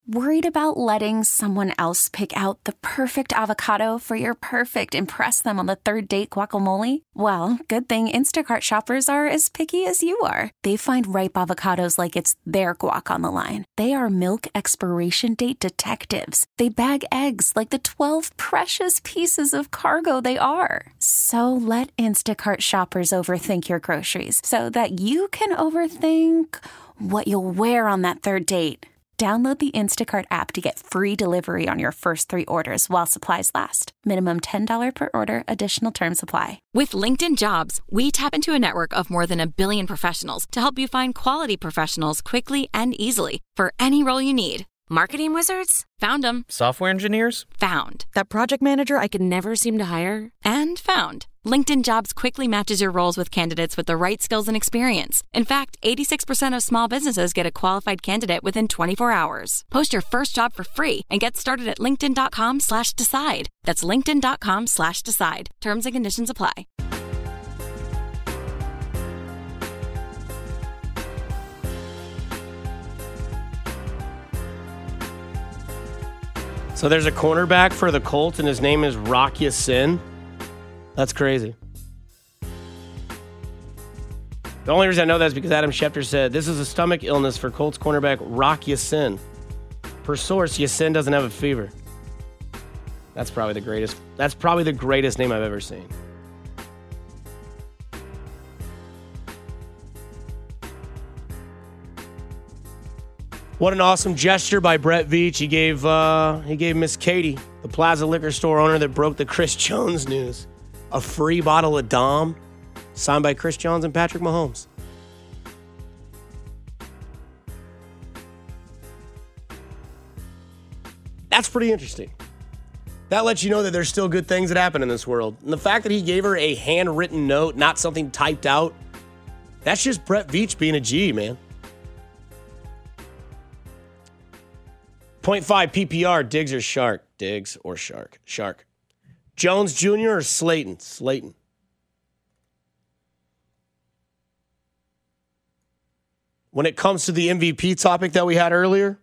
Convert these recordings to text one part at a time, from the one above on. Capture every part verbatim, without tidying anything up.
Worried about letting someone else pick out the perfect avocado for your perfect impress them on the third date guacamole? Well, good thing Instacart shoppers are as picky as you are. They find ripe avocados like it's their guac on the line. They are milk expiration date detectives. They bag eggs like the twelve precious pieces of cargo they are. So let Instacart shoppers overthink your groceries so that you can overthink what you'll wear on that third date. Download the Instacart app to get free delivery on your first three orders while supplies last. Minimum ten dollars per order. Additional terms apply. With LinkedIn Jobs, we tap into a network of more than a billion professionals to help you find quality professionals quickly and easily for any role you need. Marketing wizards? Found them. Software engineers? Found. That project manager I could never seem to hire? And found. LinkedIn Jobs quickly matches your roles with candidates with the right skills and experience. In fact, eighty-six percent of small businesses get a qualified candidate within twenty-four hours. Post your first job for free and get started at linkedin.com slash decide. That's linkedin.com slash decide. Terms and conditions apply. So there's a cornerback for the Colts, and his name is Rock Ya-Sin. That's crazy. The only reason I know that is because Adam Schefter said, this is a stomach illness for Colts cornerback Rock Ya-Sin. Per source, Ya-Sin doesn't have a fever. That's probably the greatest. That's probably the greatest name I've ever seen. What an awesome gesture by Brett Veach. He gave uh, he gave Miss Katie, the Plaza liquor store owner that broke the Chris Jones news, a free bottle of Dom signed by Chris Jones and Patrick Mahomes. That's pretty interesting. That lets you know that there's still good things that happen in this world. And the fact that he gave her a handwritten note, not something typed out, that's just Brett Veach being a G, man. point five P P R, Diggs or Shark? Diggs or Shark? Shark. Jones Junior or Slayton? Slayton. When it comes to the M V P topic that we had earlier,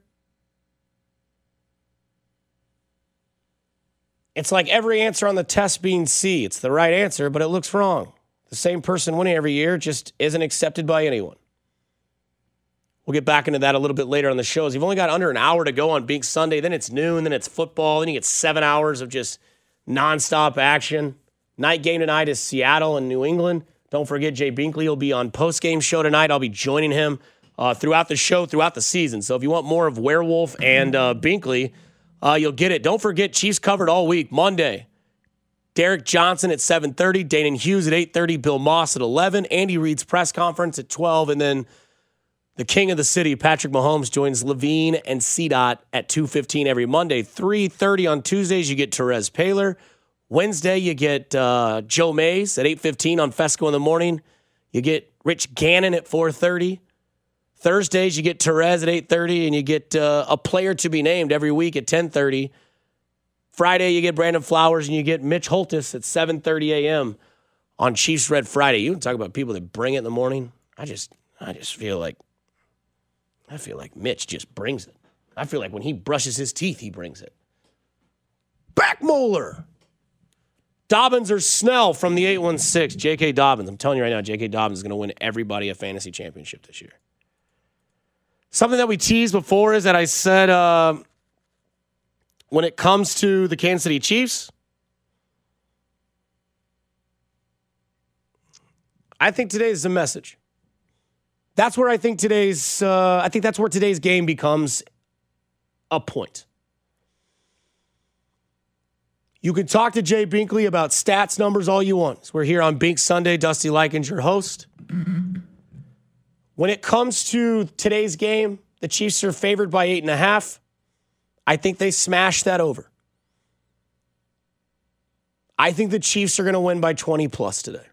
it's like every answer on the test being C. It's the right answer, but it looks wrong. The same person winning every year just isn't accepted by anyone. We'll get back into that a little bit later on the shows. You've only got under an hour to go on Big Sunday. Then it's noon. Then it's football. Then you get seven hours of just nonstop action. Night game tonight is Seattle and New England. Don't forget, Jay Binkley will be on post-game show tonight. I'll be joining him uh, throughout the show, throughout the season. So if you want more of Werewolf and uh, Binkley, uh, you'll get it. Don't forget, Chiefs covered all week. Monday, Derek Johnson at seven thirty, Danon Hughes at eight thirty, Bill Moss at eleven, Andy Reid's press conference at twelve, and then the king of the city, Patrick Mahomes, joins Levine and C-Dot at two fifteen every Monday. three thirty on Tuesdays, you get Therese Paylor. Wednesday, you get uh, Joe Mays at eight fifteen on Fesco in the morning. You get Rich Gannon at four thirty. Thursdays, you get Therese at eight thirty, and you get uh, a player to be named every week at ten thirty. Friday, you get Brandon Flowers, and you get Mitch Holtis at seven thirty a.m. on Chiefs Red Friday. You can talk about people that bring it in the morning. I just, I just feel like, I feel like Mitch just brings it. I feel like when he brushes his teeth, he brings it. Back molar. Dobbins or Snell from the eight one six. J K. Dobbins. I'm telling you right now, J K. Dobbins is going to win everybody a fantasy championship this year. Something that we teased before is that I said uh, when it comes to the Kansas City Chiefs, I think today is a message. That's where I think today's, uh, I think that's where today's game becomes a point. You can talk to Jay Binkley about stats, numbers, all you want. We're here on Bink Sunday. Dusty Likens, your host. When it comes to today's game, the Chiefs are favored by eight and a half. I think they smashed that over. I think the Chiefs are going to win by twenty plus today.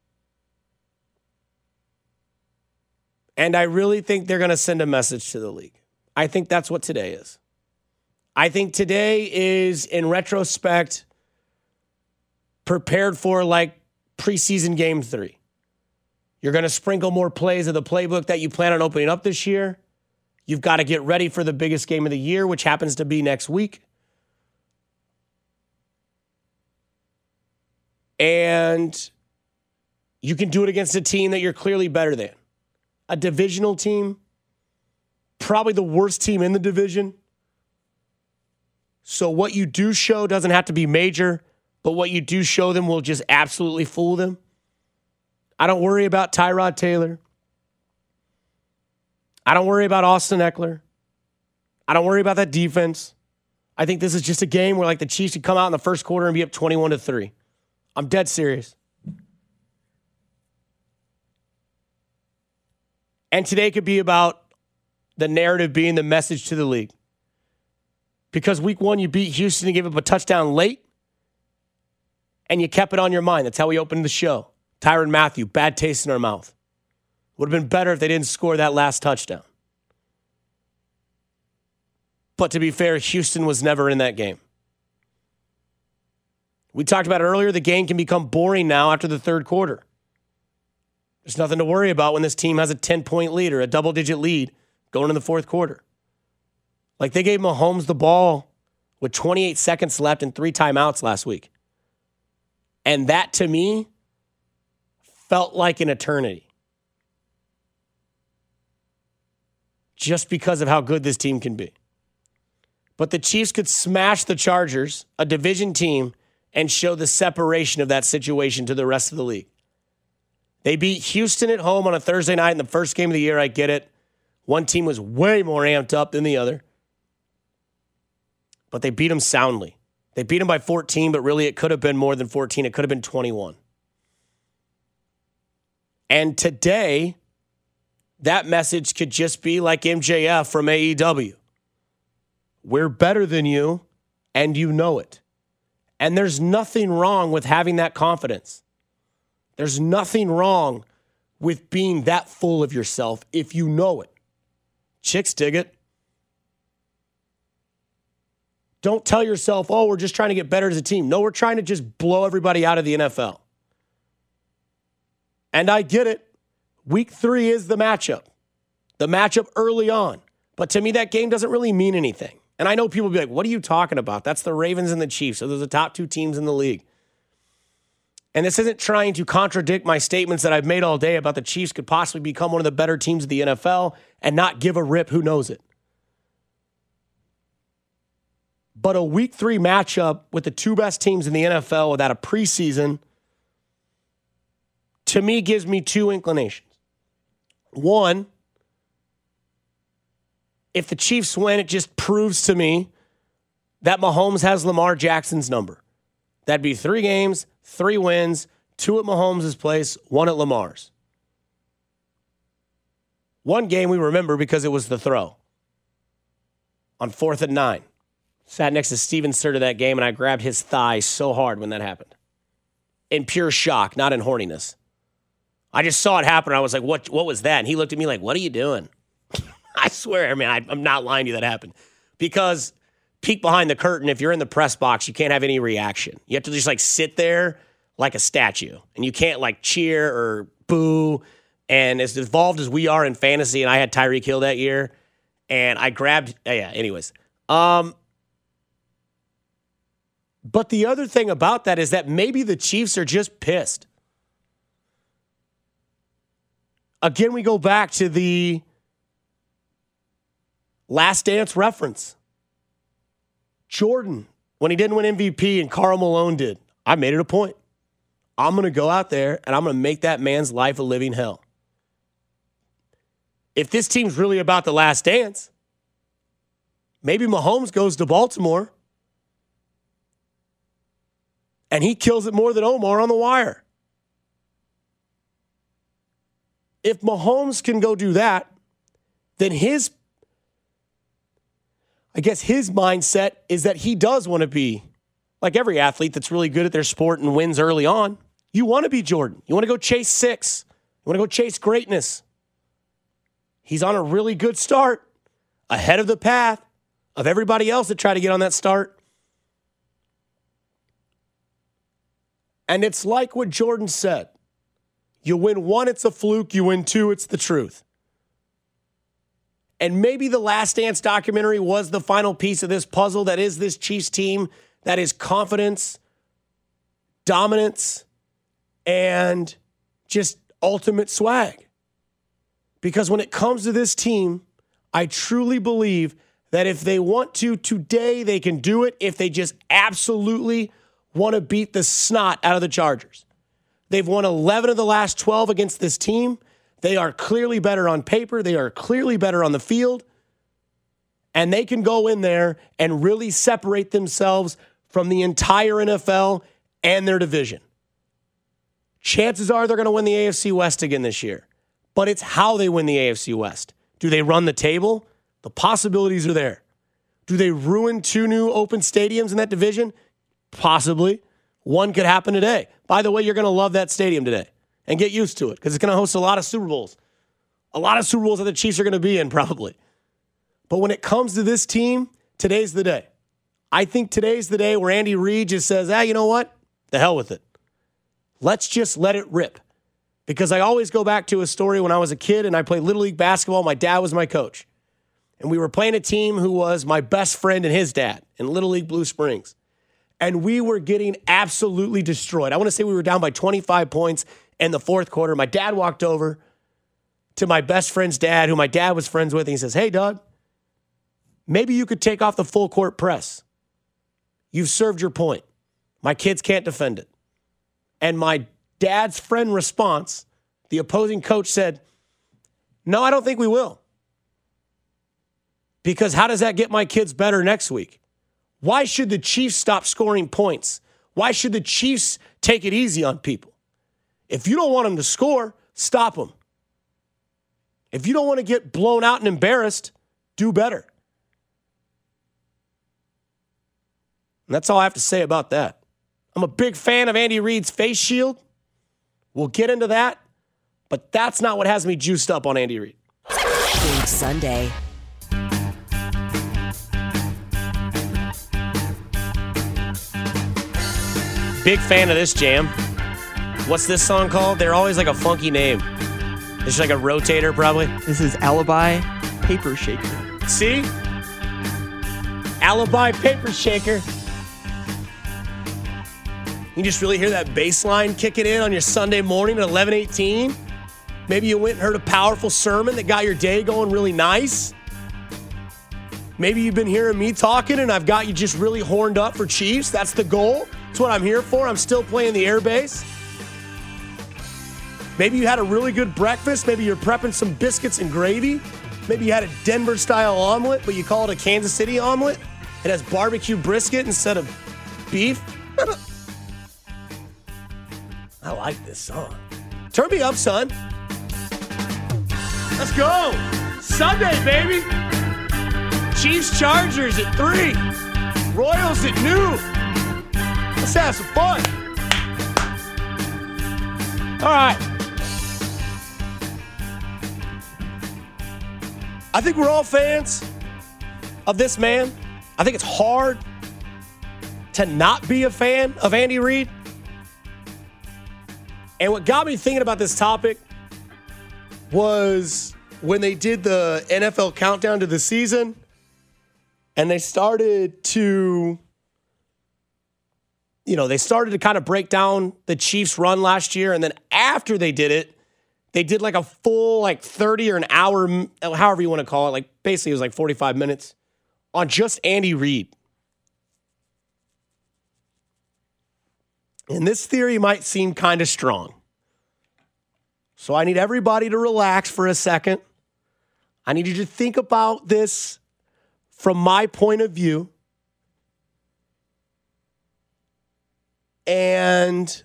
And I really think they're going to send a message to the league. I think that's what today is. I think today is, in retrospect, prepared for like preseason game three. You're going to sprinkle more plays of the playbook that you plan on opening up this year. You've got to get ready for the biggest game of the year, which happens to be next week. And you can do it against a team that you're clearly better than. A divisional team, probably the worst team in the division. So what you do show doesn't have to be major, but what you do show them will just absolutely fool them. I don't worry about Tyrod Taylor. I don't worry about Austin Eckler. I don't worry about that defense. I think this is just a game where like the Chiefs could come out in the first quarter and be up twenty-one to three. I'm dead serious. And today could be about the narrative being the message to the league. Because week one, you beat Houston and gave up a touchdown late, and you kept it on your mind. That's how we opened the show. Tyrann Mathieu, bad taste in our mouth. Would have been better if they didn't score that last touchdown. But to be fair, Houston was never in that game. We talked about it earlier. The game can become boring now after the third quarter. There's nothing to worry about when this team has a ten-point lead or a double-digit lead going in the fourth quarter. Like they gave Mahomes the ball with twenty-eight seconds left and three timeouts last week. And that, to me, felt like an eternity. Just because of how good this team can be. But the Chiefs could smash the Chargers, a division team, and show the separation of that situation to the rest of the league. They beat Houston at home on a Thursday night in the first game of the year. I get it. One team was way more amped up than the other. But they beat them soundly. They beat them by fourteen, but really it could have been more than fourteen. It could have been twenty-one. And today, that message could just be like M J F from A E W. We're better than you, and you know it. And there's nothing wrong with having that confidence. There's nothing wrong with being that full of yourself if you know it. Chicks dig it. Don't tell yourself, oh, we're just trying to get better as a team. No, we're trying to just blow everybody out of the N F L. And I get it. Week three is the matchup. The matchup early on. But to me, that game doesn't really mean anything. And I know people will be like, what are you talking about? That's the Ravens and the Chiefs. So those are the top two teams in the league. And this isn't trying to contradict my statements that I've made all day about the Chiefs could possibly become one of the better teams of the N F L and not give a rip who knows it. But a week three matchup with the two best teams in the N F L without a preseason, to me, gives me two inclinations. One, if the Chiefs win, it just proves to me that Mahomes has Lamar Jackson's number. That'd be three games, three wins, two at Mahomes' place, one at Lamar's. One game we remember because it was the throw on fourth and nine. Sat next to Steven Serta that game, and I grabbed his thigh so hard when that happened. In pure shock, not in horniness. I just saw it happen, and I was like, what, what was that? And he looked at me like, what are you doing? I swear, man, I, I'm not lying to you that happened. Because peek behind the curtain, if you're in the press box, you can't have any reaction. You have to just like sit there like a statue. And you can't like cheer or boo. And as evolved as we are in fantasy, and I had Tyreek Hill that year, and I grabbed, yeah, anyways. Um, but the other thing about that is that maybe the Chiefs are just pissed. Again, we go back to the Last Dance reference. Jordan, when he didn't win M V P and Karl Malone did, I made it a point. I'm going to go out there and I'm going to make that man's life a living hell. If this team's really about the Last Dance, maybe Mahomes goes to Baltimore and he kills it more than Omar on the wire. If Mahomes can go do that, then his I guess his mindset is that he does want to be like every athlete that's really good at their sport and wins early on. You want to be Jordan. You want to go chase six. You want to go chase greatness. He's on a really good start, ahead of the path of everybody else that try to get on that start. And it's like what Jordan said. You win one, it's a fluke. You win two, it's the truth. And maybe the Last Dance documentary was the final piece of this puzzle that is this Chiefs team that is confidence, dominance, and just ultimate swag. Because when it comes to this team, I truly believe that if they want to today, they can do it if they just absolutely want to beat the snot out of the Chargers. They've won eleven of the last twelve against this team. They are clearly better on paper. They are clearly better on the field. And they can go in there and really separate themselves from the entire N F L and their division. Chances are they're going to win the A F C West again this year. But it's how they win the A F C West. Do they run the table? The possibilities are there. Do they ruin two new open stadiums in that division? Possibly. One could happen today. By the way, you're going to love that stadium today and get used to it because it's going to host a lot of Super Bowls. A lot of Super Bowls that the Chiefs are going to be in probably. But when it comes to this team, today's the day. I think today's the day where Andy Reid just says, ah, you know what? The hell with it. Let's just let it rip. Because I always go back to a story when I was a kid and I played Little League basketball. My dad was my coach. And we were playing a team who was my best friend and his dad in Little League Blue Springs. And we were getting absolutely destroyed. I want to say we were down by twenty-five points in the fourth quarter. My dad walked over to my best friend's dad, who my dad was friends with, and he says, hey, Doug, maybe you could take off the full court press. You've served your point. My kids can't defend it. And my dad's friend response, the opposing coach said, no, I don't think we will. Because how does that get my kids better next week? Why should the Chiefs stop scoring points? Why should the Chiefs take it easy on people? If you don't want them to score, stop them. If you don't want to get blown out and embarrassed, do better. And that's all I have to say about that. I'm a big fan of Andy Reid's face shield. We'll get into that, but that's not what has me juiced up on Andy Reid. Big Sunday. Big fan of this jam. What's this song called? They're always like a funky name. It's like a rotator, probably. This is Alibi Paper Shaker. See? Alibi Paper Shaker. You just really hear that bass line kicking in on your Sunday morning at eleven eighteen. Maybe you went and heard a powerful sermon that got your day going really nice. Maybe you've been hearing me talking and I've got you just really horned up for Chiefs. That's the goal. That's what I'm here for. I'm still playing the air bass. Maybe you had a really good breakfast. Maybe you're prepping some biscuits and gravy. Maybe you had a Denver-style omelet, but you call it a Kansas City omelet. It has barbecue brisket instead of beef. I like this song. Turn me up, son. Let's go. Sunday, baby. Chiefs Chargers at three. Royals at noon. Let's have some fun. All right. I think we're all fans of this man. I think it's hard to not be a fan of Andy Reid. And what got me thinking about this topic was when they did the N F L countdown to the season and they started to, you know, they started to kind of break down the Chiefs' run last year. And then after they did it, they did like a full like thirty or an hour, however you want to call it. Like basically it was like forty-five minutes on just Andy Reid. And this theory might seem kind of strong. So I need everybody to relax for a second. I need you to think about this from my point of view. And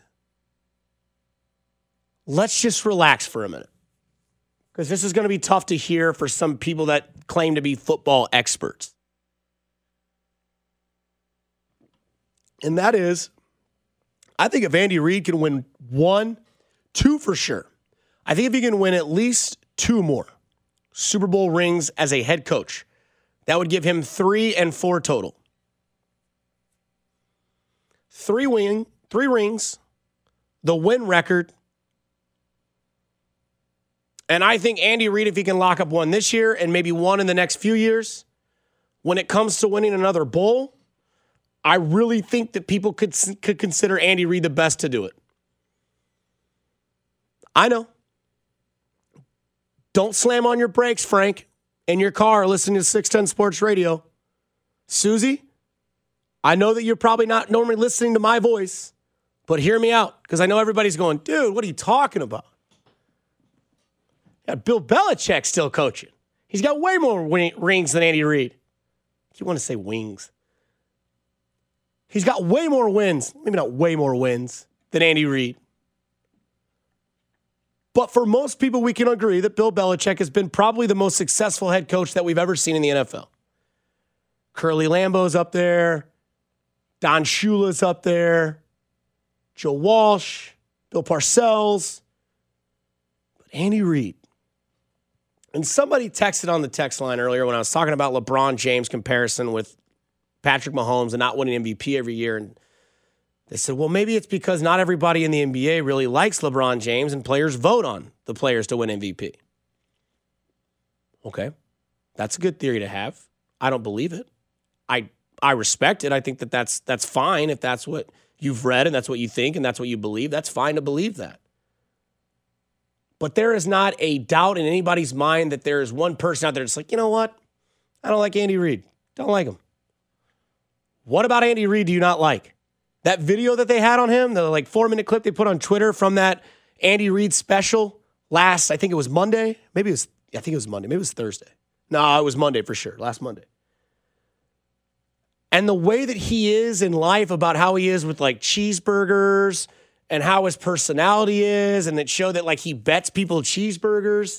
let's just relax for a minute. Because this is going to be tough to hear for some people that claim to be football experts. And that is, I think if Andy Reid can win one, two for sure. I think if he can win at least two more Super Bowl rings as a head coach, that would give him three and four total. Three win, three rings, the win record, And I think Andy Reid, if he can lock up one this year and maybe one in the next few years, when it comes to winning another bowl, I really think that people could, could consider Andy Reid the best to do it. I know. Don't slam on your brakes, Frank, in your car listening to six ten Sports Radio. Susie, I know that you're probably not normally listening to my voice, but hear me out, because I know everybody's going, dude, what are you talking about? Yeah, Bill Belichick still coaching. He's got way more wing- rings than Andy Reid. You want to say wings. He's got way more wins, maybe not way more wins, than Andy Reid. But for most people, we can agree that Bill Belichick has been probably the most successful head coach that we've ever seen in the N F L. Curly Lambeau's up there. Don Shula's up there. Joe Walsh. Bill Parcells. But Andy Reid. And somebody texted on the text line earlier when I was talking about LeBron James' comparison with Patrick Mahomes and not winning M V P every year. And they said, well, maybe it's because not everybody in the N B A really likes LeBron James and players vote on the players to win M V P. Okay. That's a good theory to have. I don't believe it. I I respect it. I think that that's, that's fine if that's what you've read and that's what you think and that's what you believe. That's fine to believe that. But there is not a doubt in anybody's mind that there is one person out there that's like, you know what? I don't like Andy Reid. Don't like him. What about Andy Reid do you not like? That video that they had on him, the like four-minute clip they put on Twitter from that Andy Reid special last, I think it was Monday. Maybe it was, I think it was Monday. Maybe it was Thursday. No, it was Monday for sure, last Monday. And the way that he is in life about how he is with like cheeseburgers and how his personality is, and that show that like he bets people cheeseburgers.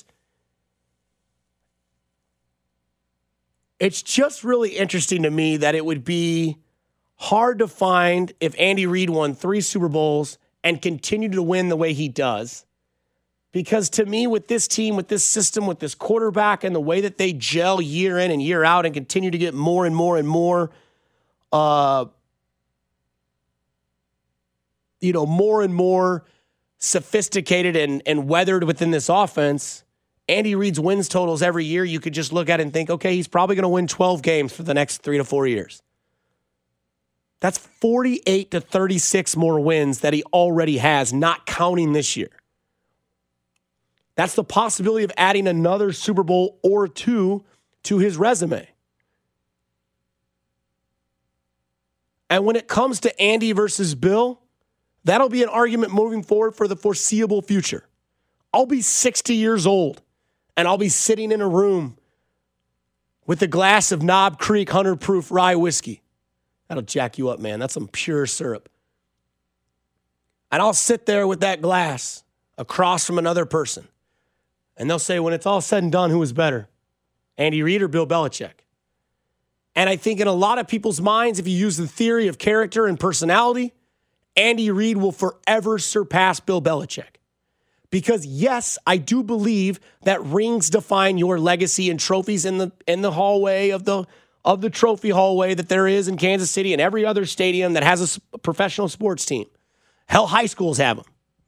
It's just really interesting to me that it would be hard to find if Andy Reid won three Super Bowls and continued to win the way he does. Because to me, with this team, with this system, with this quarterback, and the way that they gel year in and year out and continue to get more and more and more, uh, you know, more and more sophisticated and, and weathered within this offense, Andy Reid's wins totals every year, you could just look at it and think, okay, he's probably going to win twelve games for the next three to four years. That's forty-eight to thirty-six more wins that he already has, not counting this year. That's the possibility of adding another Super Bowl or two to his resume. And when it comes to Andy versus Bill, that'll be an argument moving forward for the foreseeable future. I'll be sixty years old, and I'll be sitting in a room with a glass of Knob Creek one hundred proof rye whiskey. That'll jack you up, man. That's some pure syrup. And I'll sit there with that glass across from another person. And they'll say, when it's all said and done, who was better? Andy Reid or Bill Belichick? And I think in a lot of people's minds, if you use the theory of character and personality, Andy Reid will forever surpass Bill Belichick. Because yes, I do believe that rings define your legacy and trophies in the in the hallway of the of the trophy hallway that there is in Kansas City and every other stadium that has a professional sports team. Hell, high schools have them.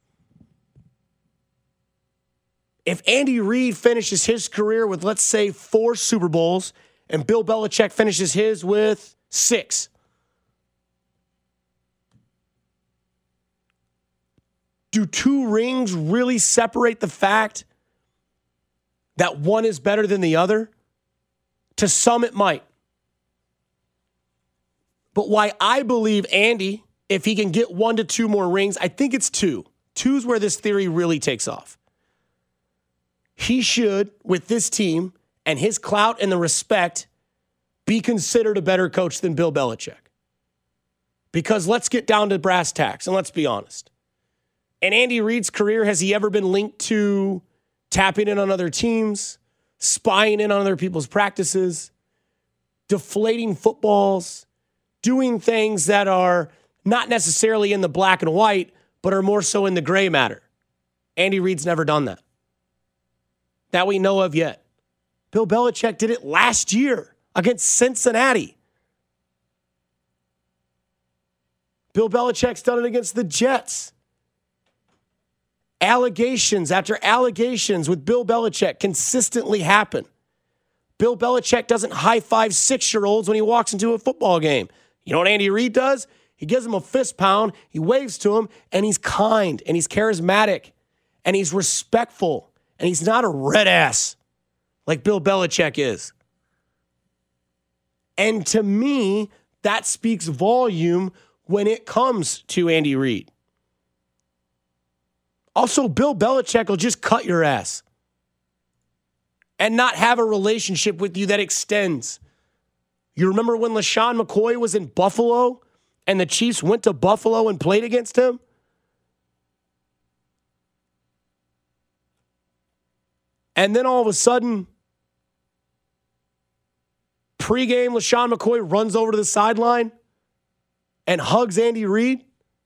If Andy Reid finishes his career with, let's say, four Super Bowls and Bill Belichick finishes his with six, do two rings really separate the fact that one is better than the other? To some, it might. But why I believe Andy, if he can get one to two more rings, I think it's two. Two's where this theory really takes off. He should, with this team and his clout and the respect, be considered a better coach than Bill Belichick. Because let's get down to brass tacks, and let's be honest. In Andy Reid's career, has he ever been linked to tapping in on other teams, spying in on other people's practices, deflating footballs, doing things that are not necessarily in the black and white, but are more so in the gray matter? Andy Reid's never done that. That we know of yet. Bill Belichick did it last year against Cincinnati. Bill Belichick's done it against the Jets. Allegations after allegations with Bill Belichick consistently happen. Bill Belichick doesn't high-five six-year-olds when he walks into a football game. You know what Andy Reid does? He gives him a fist pound, he waves to him, and he's kind, and he's charismatic, and he's respectful, and he's not a red ass like Bill Belichick is. And to me, that speaks volume when it comes to Andy Reid. Also, Bill Belichick will just cut your ass and not have a relationship with you that extends. You remember when LaShawn McCoy was in Buffalo and the Chiefs went to Buffalo and played against him? And then all of a sudden, pregame, LaShawn McCoy runs over to the sideline and hugs Andy Reid.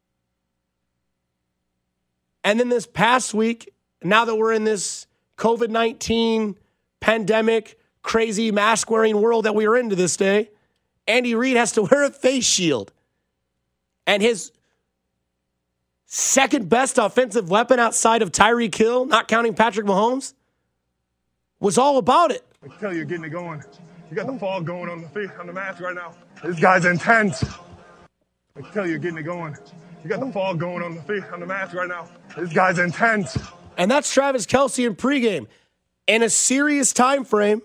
And then this past week, now that we're in this covid nineteen pandemic, crazy mask-wearing world that we are in to this day, Andy Reid has to wear a face shield. And his second best offensive weapon outside of Tyreek Hill, not counting Patrick Mahomes, was all about it. I can tell you're getting it going. You got the fog going on the feet, on the mask right now. This guy's intense. I can tell you're getting it going. You got the fog going on the feet, on the mask right now. This guy's intense. And that's Travis Kelce in pregame. In a serious time frame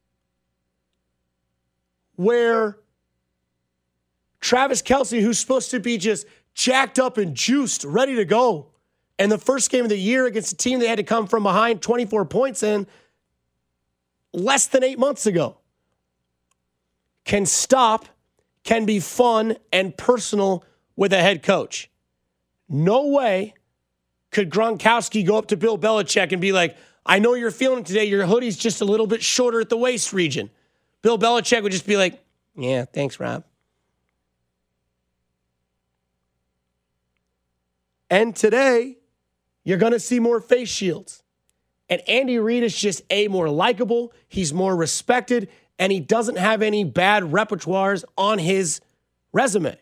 where Travis Kelce, who's supposed to be just jacked up and juiced, ready to go, and the first game of the year against a team they had to come from behind twenty-four points in less than eight months ago, can stop, can be fun and personal with a head coach. No way could Gronkowski go up to Bill Belichick and be like, I know you're feeling it today. Your hoodie's just a little bit shorter at the waist region. Bill Belichick would just be like, yeah, thanks, Rob. And today, you're going to see more face shields. And Andy Reid is just, A, more likable. He's more respected. And he doesn't have any bad repertoires on his resume.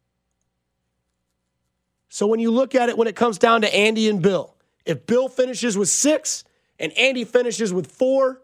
So when you look at it, when it comes down to Andy and Bill, if Bill finishes with six and Andy finishes with four,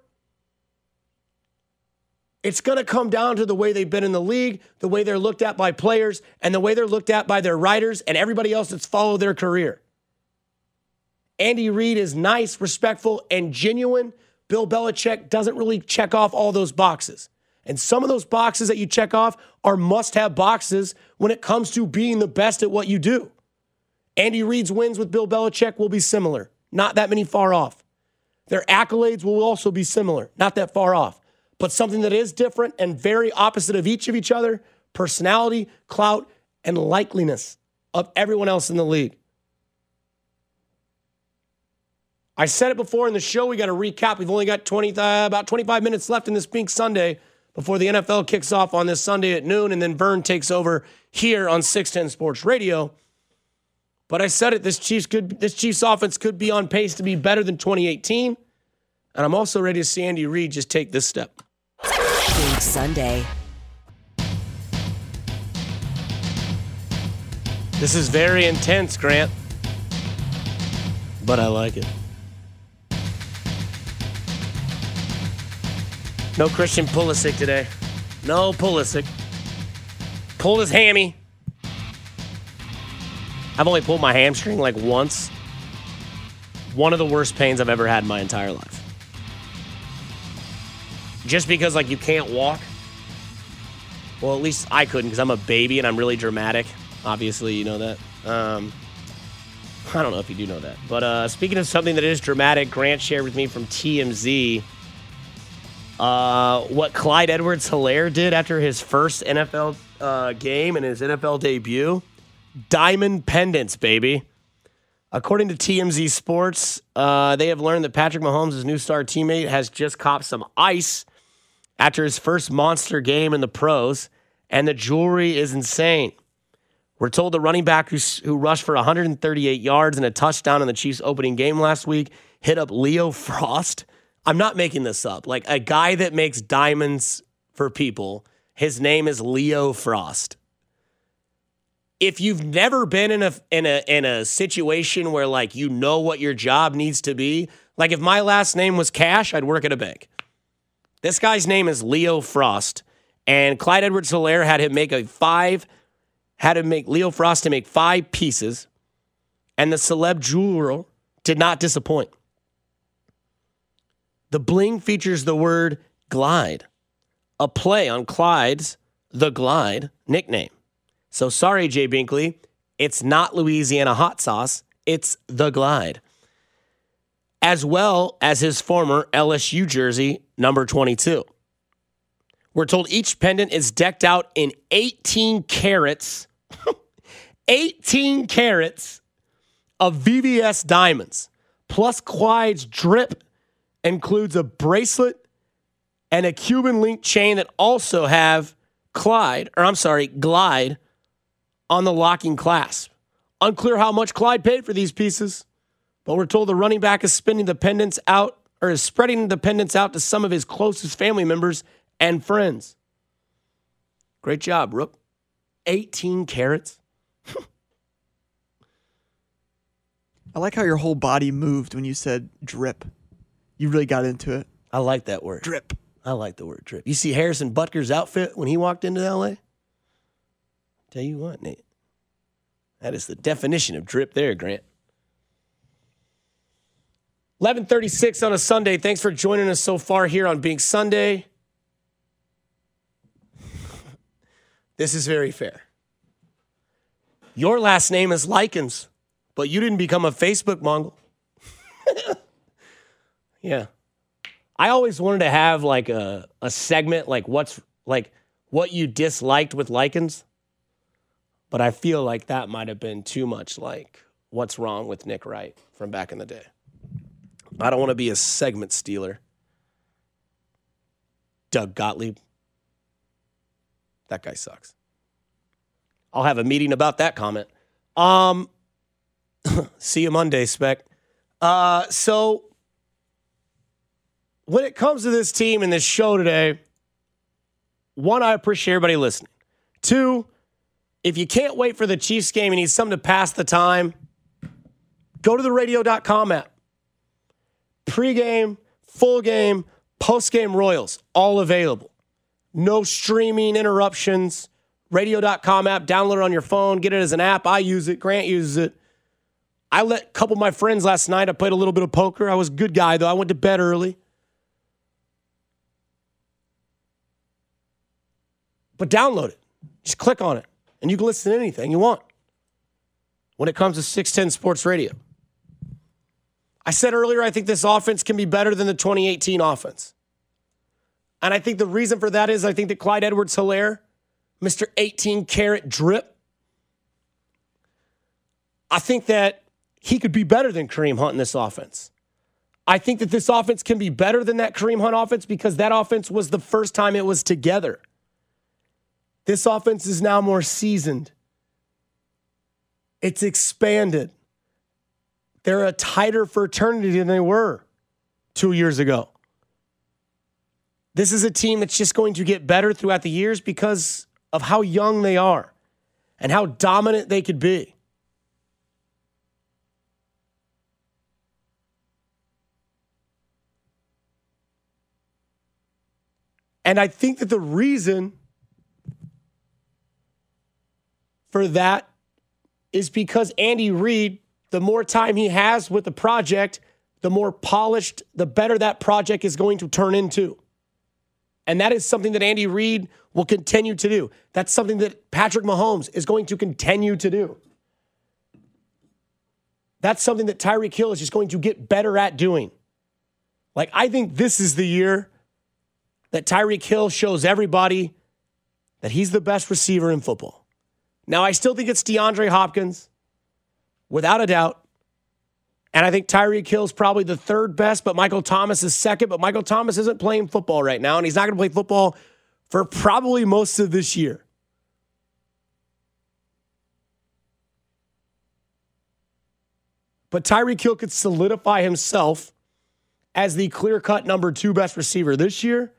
it's going to come down to the way they've been in the league, the way they're looked at by players, and the way they're looked at by their writers and everybody else that's followed their career. Andy Reid is nice, respectful, and genuine. Bill Belichick doesn't really check off all those boxes. And some of those boxes that you check off are must-have boxes when it comes to being the best at what you do. Andy Reid's wins with Bill Belichick will be similar, not that many far off. Their accolades will also be similar, not that far off. But something that is different and very opposite of each of each other, personality, clout, and likeliness of everyone else in the league. I said it before in the show. We got to recap. We've only got twenty, uh, about twenty-five minutes left in this Pink Sunday before the N F L kicks off on this Sunday at noon, and then Vern takes over here on six ten Sports Radio. But I said it, this Chiefs could, this Chiefs offense could be on pace to be better than twenty eighteen, and I'm also ready to see Andy Reid just take this step. Pink Sunday. This is very intense, Grant, but I like it. No Christian Pulisic today. No Pulisic. Pulled his hammy. I've only pulled my hamstring like once. One of the worst pains I've ever had in my entire life. Just because, like, you can't walk. Well, at least I couldn't because I'm a baby and I'm really dramatic. Obviously, you know that. Um, I don't know if you do know that. But uh, speaking of something that is dramatic, Grant shared with me from T M Z uh, what Clyde Edwards-Helaire did after his first N F L uh, game and his N F L debut. Diamond pendants, baby. According to T M Z Sports, uh, they have learned that Patrick Mahomes' new star teammate has just copped some ice after his first monster game in the pros, and the jewelry is insane. We're told the running back who, who rushed for one hundred thirty-eight yards and a touchdown in the Chiefs' opening game last week hit up Leo Frost. I'm not making this up. Like, a guy that makes diamonds for people, his name is Leo Frost. if you've never been in a in a in a situation where like you know what your job needs to be, like if my last name was Cash, I'd work at a bank. This guy's name is Leo Frost, and Clyde Edwards-Helaire had him make a five, had him make Leo Frost to make five pieces, and the celeb jeweler did not disappoint. The bling features the word glide, a play on Clyde's The Glide nickname. So sorry, Jay Binkley, it's not Louisiana hot sauce, it's The Glide. As well as his former L S U jersey, number twenty-two. We're told each pendant is decked out in eighteen carats, eighteen carats of V V S diamonds. Plus Clyde's drip includes a bracelet and a Cuban link chain that also have Clyde, or I'm sorry, Glide on the locking clasp. Unclear how much Clyde paid for these pieces, but we're told the running back is spending the pendants out, or is spreading the pendants out to some of his closest family members and friends. Great job, Rook. eighteen carats. I like how your whole body moved when you said drip. You really got into it. I like that word. Drip. I like the word drip. You see Harrison Butker's outfit when he walked into L A? Tell you what, Nate. That is the definition of drip there, Grant. eleven thirty-six on a Sunday. Thanks for joining us so far here on Bink Sunday. This is very fair. Your last name is Likens, but you didn't become a Facebook Mongol. Yeah. I always wanted to have like a, a segment like what's like what you disliked with Likens, but I feel like that might have been too much like what's wrong with Nick Wright from back in the day. I don't want to be a segment stealer. Doug Gottlieb. That guy sucks. I'll have a meeting about that comment. Um, see you Monday, Spec. Uh, so when it comes to this team and this show today, one, I appreciate everybody listening. Two, if you can't wait for the Chiefs game and need something to pass the time, go to the radio dot com app. Pre-game, full game, post-game Royals, all available. No streaming interruptions. radio dot com app, download it on your phone, get it as an app. I use it. Grant uses it. I let a couple of my friends last night. I played a little bit of poker. I was a good guy, though. I went to bed early. But download it. Just click on it, and you can listen to anything you want when it comes to six ten Sports Radio. I said earlier, I think this offense can be better than the twenty eighteen offense. And I think the reason for that is I think that Clyde Edwards-Helaire, Mister eighteen karat drip, I think that he could be better than Kareem Hunt in this offense. I think that this offense can be better than that Kareem Hunt offense because that offense was the first time it was together. This offense is now more seasoned. It's expanded. They're a tighter fraternity than they were two years ago. This is a team that's just going to get better throughout the years because of how young they are and how dominant they could be. And I think that the reason for that is because Andy Reid, the more time he has with the project, the more polished, the better that project is going to turn into. And that is something that Andy Reid will continue to do. That's something that Patrick Mahomes is going to continue to do. That's something that Tyreek Hill is just going to get better at doing. Like, I think this is the year that Tyreek Hill shows everybody that he's the best receiver in football. Now, I still think it's DeAndre Hopkins, without a doubt. And I think Tyreek Hill's probably the third best, but Michael Thomas is second. But Michael Thomas isn't playing football right now, and he's not going to play football for probably most of this year. But Tyreek Hill could solidify himself as the clear-cut number two best receiver this year.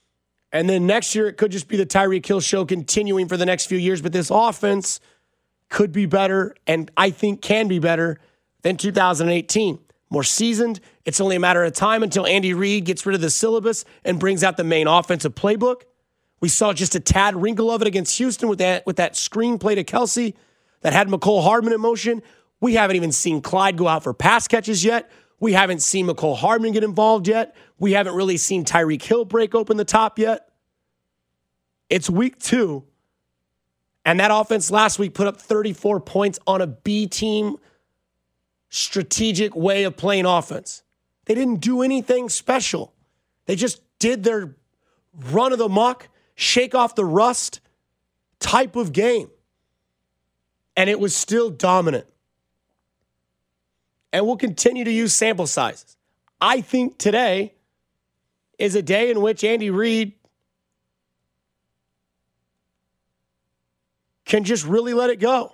And then next year, it could just be the Tyreek Hill show continuing for the next few years. But this offense could be better and I think can be better than two thousand eighteen. More seasoned. It's only a matter of time until Andy Reid gets rid of the syllabus and brings out the main offensive playbook. We saw just a tad wrinkle of it against Houston with that, with that screen play to Kelsey that had McCole Hardman in motion. We haven't even seen Clyde go out for pass catches yet. We haven't seen McCole Hardman get involved yet. We haven't really seen Tyreek Hill break open the top yet. It's week two. And that offense last week put up thirty-four points on a B team strategic way of playing offense. They didn't do anything special. They just did their run of the muck, shake off the rust type of game. And it was still dominant. And we'll continue to use sample sizes. I think today is a day in which Andy Reid can just really let it go.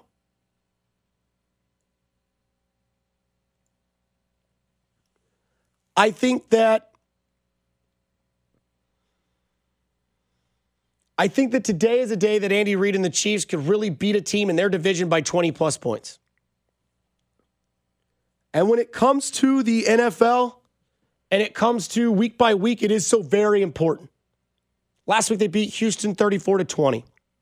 I think that I think that today is a day that Andy Reid and the Chiefs could really beat a team in their division by twenty plus points. And when it comes to the N F L and it comes to week by week, it is so very important. Last week they beat Houston thirty-four to twenty.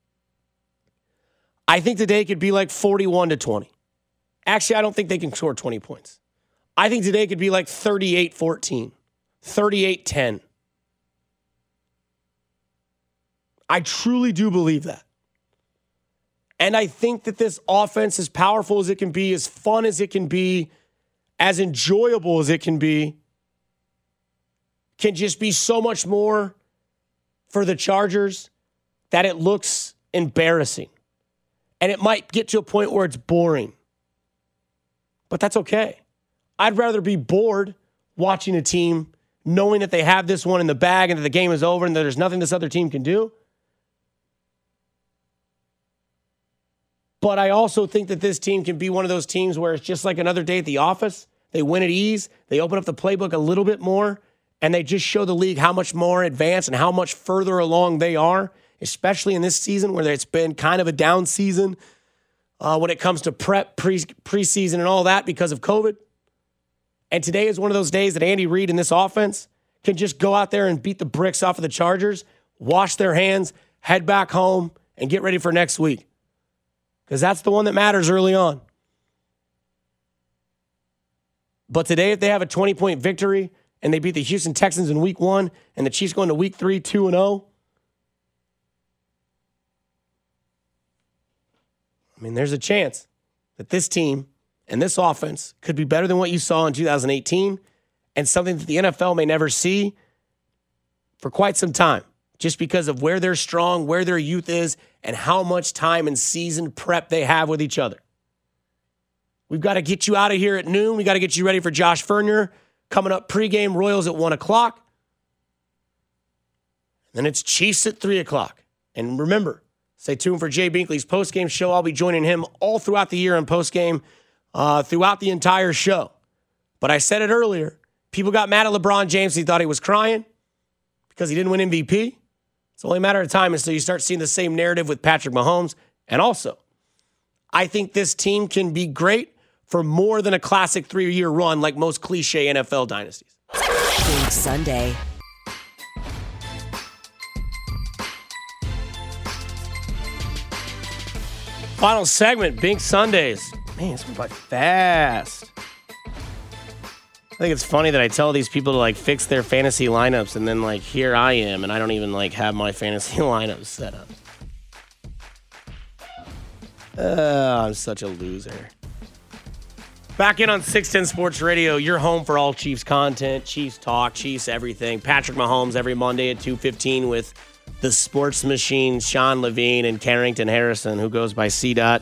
I think today could be like forty-one to twenty. Actually, I don't think they can score twenty points. I think today could be like thirty-eight fourteen, thirty-eight ten. I truly do believe that. And I think that this offense, as powerful as it can be, as fun as it can be, as enjoyable as it can be, can just be so much more for the Chargers that it looks embarrassing. And it might get to a point where it's boring. But that's okay. I'd rather be bored watching a team knowing that they have this one in the bag and that the game is over and that there's nothing this other team can do. But I also think that this team can be one of those teams where it's just like another day at the office. They win at ease. They open up the playbook a little bit more, and they just show the league how much more advanced and how much further along they are, especially in this season where it's been kind of a down season uh, when it comes to prep, pre preseason, and all that because of COVID. And today is one of those days that Andy Reid and this offense can just go out there and beat the bricks off of the Chargers, wash their hands, head back home, and get ready for next week. Because that's the one that matters early on. But today, if they have a twenty-point victory and they beat the Houston Texans in week one and the Chiefs go into week three, two and oh, I mean, there's a chance that this team and this offense could be better than what you saw in two thousand eighteen and something that the N F L may never see for quite some time just because of where they're strong, where their youth is, and how much time and season prep they have with each other. We've got to get you out of here at noon. We got to get you ready for Josh Furnier coming up pregame, Royals at one o'clock. Then it's Chiefs at three o'clock. And remember, stay tuned for Jay Binkley's postgame show. I'll be joining him all throughout the year on postgame, uh, throughout the entire show. But I said it earlier. People got mad at LeBron James. He thought he was crying because he didn't win M V P. It's only a matter of time until you start seeing the same narrative with Patrick Mahomes. And also, I think this team can be great for more than a classic three-year run like most cliche N F L dynasties. Big Sunday. Final segment, Big Sundays. Man, it's went by fast. I think it's funny that I tell these people to like fix their fantasy lineups and then like here I am and I don't even like have my fantasy lineups set up. Oh, I'm such a loser. Back in on six ten Sports Radio, your home for all Chiefs content, Chiefs talk, Chiefs everything. Patrick Mahomes every Monday at two fifteen with the Sports Machine, Sean Levine, and Carrington Harrison, who goes by C-Dot.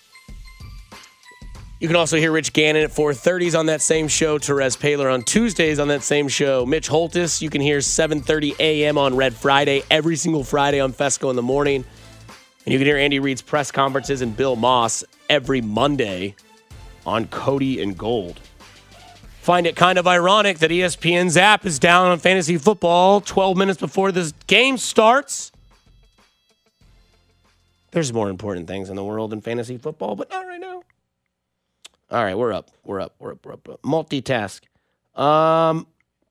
You can also hear Rich Gannon at four thirty on that same show. Therese Paylor on Tuesdays on that same show. Mitch Holtis, you can hear seven thirty a.m. on Red Friday, every single Friday on Fesco in the morning. And you can hear Andy Reid's press conferences and Bill Moss every Monday on Cody and Gold. Find it kind of ironic that E S P N's app is down on fantasy football twelve minutes before this game starts. There's more important things in the world than fantasy football, but not right now. All right, we're up. We're up. We're up. We're up. We're up. Multitask. Um,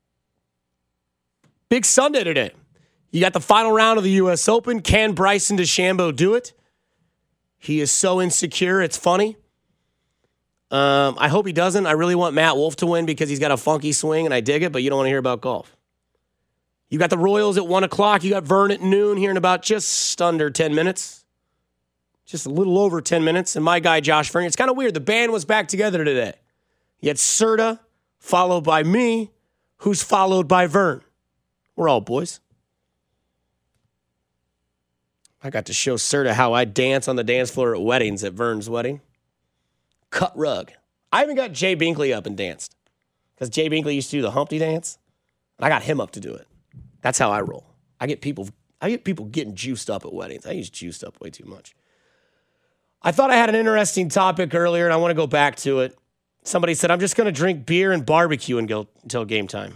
big Sunday today. You got the final round of the U S Open. Can Bryson DeChambeau do it? He is so insecure, it's funny. Um, I hope he doesn't. I really want Matt Wolff to win because he's got a funky swing, and I dig it, but you don't want to hear about golf. You got the Royals at one o'clock. You got Vern at noon here in about just under ten minutes. Just a little over ten minutes. And my guy, Josh Fernie. It's kind of weird. The band was back together today. You had Serta, followed by me, who's followed by Vern. We're all boys. I got to show Serta how I dance on the dance floor at weddings at Vern's wedding. Cut rug. I even got Jay Binkley up and danced. Because Jay Binkley used to do the Humpty dance. I got him up to do it. That's how I roll. I get people I get people getting juiced up at weddings. I use juiced up way too much. I thought I had an interesting topic earlier, and I want to go back to it. Somebody said, I'm just going to drink beer and barbecue until, until game time.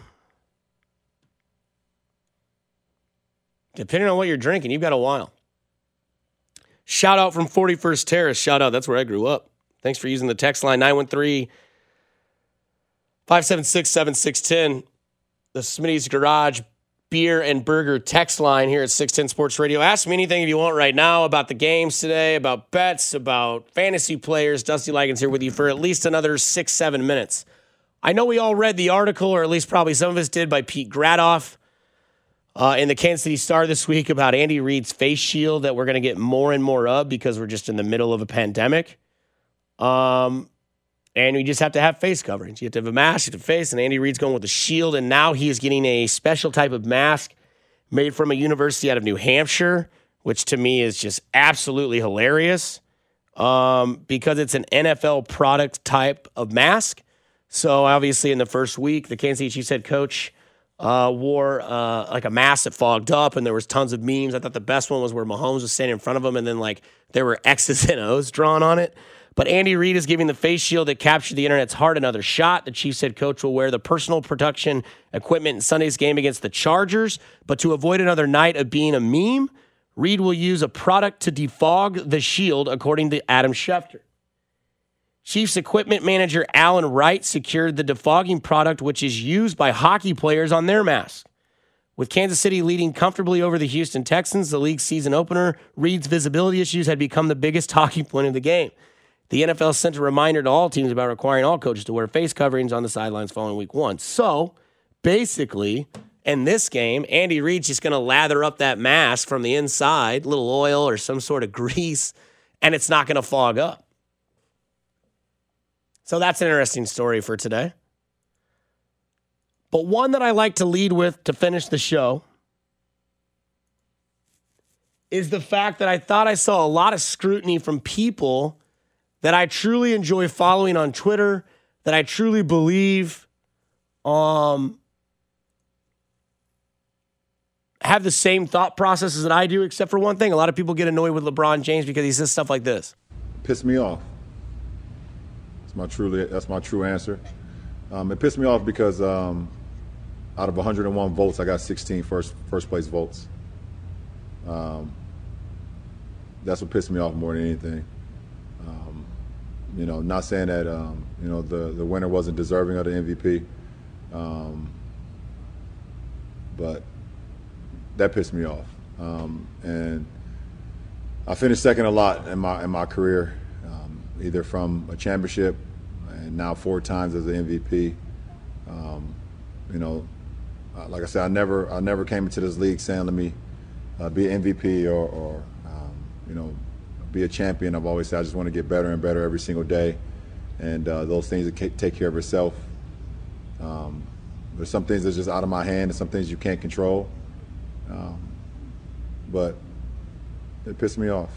Depending on what you're drinking, you've got a while. Shout out from forty-first Terrace. Shout out. That's where I grew up. Thanks for using the text line, nine one three, five seven six, seven six one zero. The Smitty's Garage Beer and Burger text line here at six ten Sports Radio. Ask me anything if you want right now about the games today, about bets, about fantasy players. Dusty Ligon's here with you for at least another six, seven minutes. I know we all read the article, or at least probably some of us did, by Pete Gradoff uh, in the Kansas City Star this week about Andy Reid's face shield that we're going to get more and more of because we're just in the middle of a pandemic. Um, and we just have to have face coverings. You have to have a mask, you have to face, and Andy Reid's going with a shield, and now he is getting a special type of mask made from a university out of New Hampshire, which to me is just absolutely hilarious um, because it's an N F L product type of mask. So obviously in the first week, the Kansas City Chiefs head coach uh, wore uh, like a mask that fogged up, and there was tons of memes. I thought the best one was where Mahomes was standing in front of him, and then like there were X's and O's drawn on it. But Andy Reid is giving the face shield that captured the internet's heart another shot. The Chiefs head coach will wear the personal protection equipment in Sunday's game against the Chargers. But to avoid another night of being a meme, Reid will use a product to defog the shield, according to Adam Schefter. Chiefs equipment manager Alan Wright secured the defogging product, which is used by hockey players on their masks. With Kansas City leading comfortably over the Houston Texans, the league's season opener, Reid's visibility issues had become the biggest talking point of the game. The N F L sent a reminder to all teams about requiring all coaches to wear face coverings on the sidelines following week one. So, basically, in this game, Andy Reid's just going to lather up that mask from the inside, a little oil or some sort of grease, and it's not going to fog up. So that's an interesting story for today. But one that I like to lead with to finish the show is the fact that I thought I saw a lot of scrutiny from people that I truly enjoy following on Twitter, that I truly believe um, have the same thought processes that I do, except for one thing. A lot of people get annoyed with LeBron James because he says stuff like this. Pissed me off. That's my truly. That's my true answer. Um, it pissed me off because um, out of one hundred one votes, I got sixteen first first place votes. Um, that's what pissed me off more than anything. Um, you know, not saying that um, you know the the winner wasn't deserving of the M V P, um, but that pissed me off. Um, and I finished second a lot in my in my career, um, either from a championship and now four times as an M V P. Um, you know, uh, like I said, I never I never came into this league saying let me uh, be an M V P or, or um, you know, be a champion. I've always said I just want to get better and better every single day, and uh, those things that take care of yourself. Um, there's some things that's just out of my hand, and some things you can't control. Um, but it pissed me off.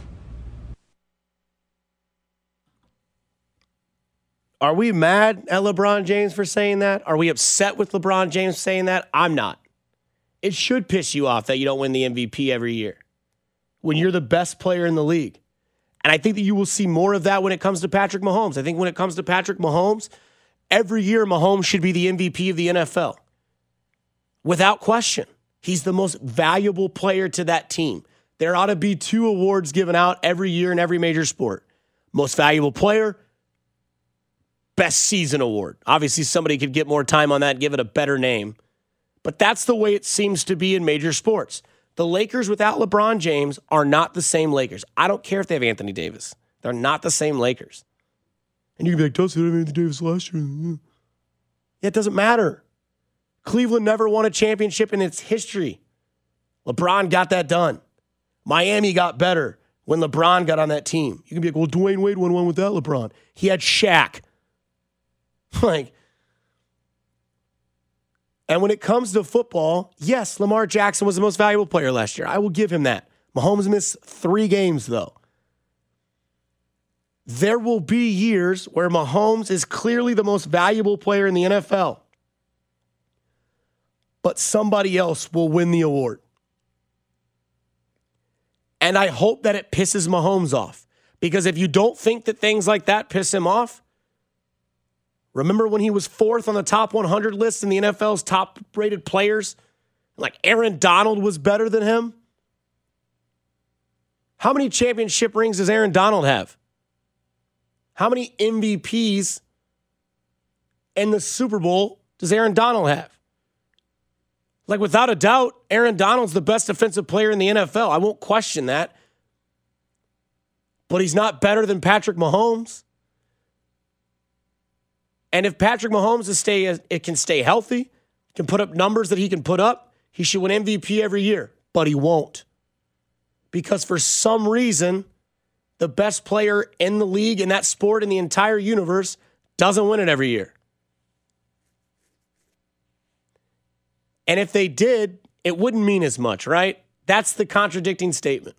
Are we mad at LeBron James for saying that? Are we upset with LeBron James saying that? I'm not. It should piss you off that you don't win the M V P every year when you're the best player in the league. And I think that you will see more of that when it comes to Patrick Mahomes. I think when it comes to Patrick Mahomes, every year Mahomes should be the M V P of the N F L. Without question. He's the most valuable player to that team. There ought to be two awards given out every year in every major sport. Most valuable player, best season award. Obviously, somebody could get more time on that and give it a better name. But that's the way it seems to be in major sports. The Lakers without LeBron James are not the same Lakers. I don't care if they have Anthony Davis. They're not the same Lakers. And you can be like, Dusty, they didn't have Anthony Davis last year. Yeah, it doesn't matter. Cleveland never won a championship in its history. LeBron got that done. Miami got better when LeBron got on that team. You can be like, well, Dwayne Wade won one without LeBron. He had Shaq. Like, and when it comes to football, yes, Lamar Jackson was the most valuable player last year. I will give him that. Mahomes missed three games, though. There will be years where Mahomes is clearly the most valuable player in the N F L, but somebody else will win the award. And I hope that it pisses Mahomes off, because if you don't think that things like that piss him off, remember when he was fourth on the top one hundred list in the N F L's top-rated players? Like Aaron Donald was better than him? How many championship rings does Aaron Donald have? How many M V Ps in the Super Bowl does Aaron Donald have? Like, without a doubt, Aaron Donald's the best defensive player in the N F L. I won't question that. But he's not better than Patrick Mahomes. And if Patrick Mahomes is stay, it can stay healthy, can put up numbers that he can put up, he should win M V P every year. But he won't. Because for some reason, the best player in the league, in that sport, in the entire universe, doesn't win it every year. And if they did, it wouldn't mean as much, right? That's the contradicting statement.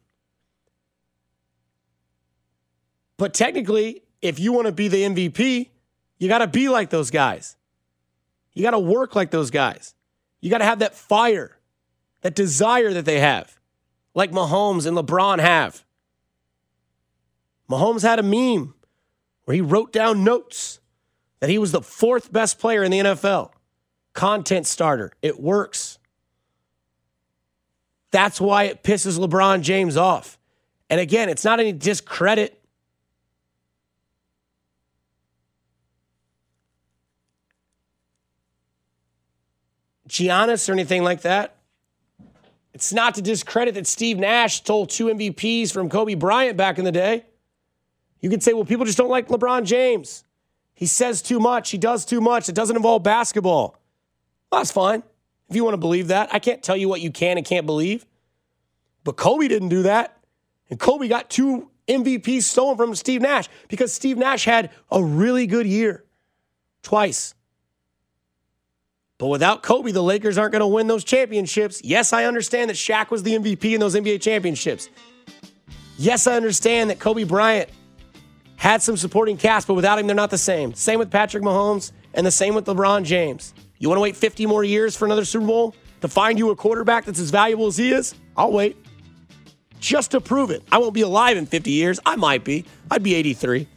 But technically, if you want to be the M V P, you got to be like those guys. You got to work like those guys. You got to have that fire, that desire that they have, like Mahomes and LeBron have. Mahomes had a meme where he wrote down notes that he was the fourth best player in the N F L. Content starter. It works. That's why it pisses LeBron James off. And again, it's not any discredit. Giannis or anything like that. It's not to discredit that Steve Nash stole two M V Ps from Kobe Bryant back in the day. You could say, well, people just don't like LeBron James. He says too much. He does too much. It doesn't involve basketball. Well, that's fine. If you want to believe that. I can't tell you what you can and can't believe. But Kobe didn't do that. And Kobe got two M V Ps stolen from Steve Nash because Steve Nash had a really good year. Twice. But without Kobe, the Lakers aren't going to win those championships. Yes, I understand that Shaq was the M V P in those N B A championships. Yes, I understand that Kobe Bryant had some supporting cast, but without him, they're not the same. Same with Patrick Mahomes, and the same with LeBron James. You want to wait fifty more years for another Super Bowl to find you a quarterback that's as valuable as he is? I'll wait. Just to prove it. I won't be alive in fifty years. I might be. I'd be eighty-three.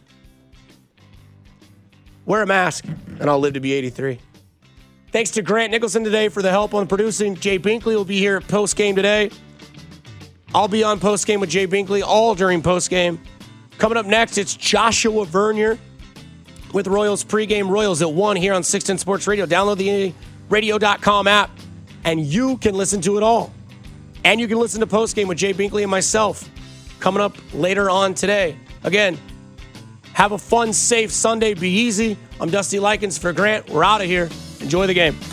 Wear a mask, and I'll live to be eighty-three. Thanks to Grant Nicholson today for the help on producing. Jay Binkley will be here at postgame today. I'll be on postgame with Jay Binkley all during postgame. Coming up next, it's Joshua Vernier with Royals pregame. Royals at one here on six ten Sports Radio. Download the radio dot com app, and you can listen to it all. And you can listen to postgame with Jay Binkley and myself coming up later on today. Again, have a fun, safe Sunday. Be easy. I'm Dusty Likens for Grant. We're out of here. Enjoy the game.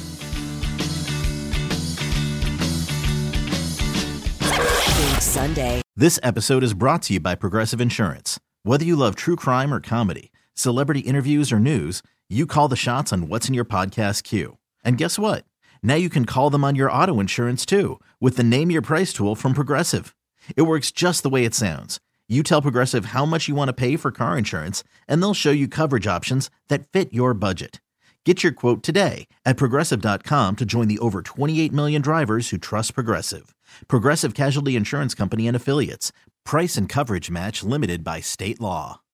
Sunday. This episode is brought to you by Progressive Insurance. Whether you love true crime or comedy, celebrity interviews or news, you call the shots on what's in your podcast queue. And guess what? Now you can call them on your auto insurance too with the Name Your Price tool from Progressive. It works just the way it sounds. You tell Progressive how much you want to pay for car insurance, and they'll show you coverage options that fit your budget. Get your quote today at Progressive dot com to join the over twenty-eight million drivers who trust Progressive. Progressive Casualty Insurance Company and Affiliates. Price and coverage match limited by state law.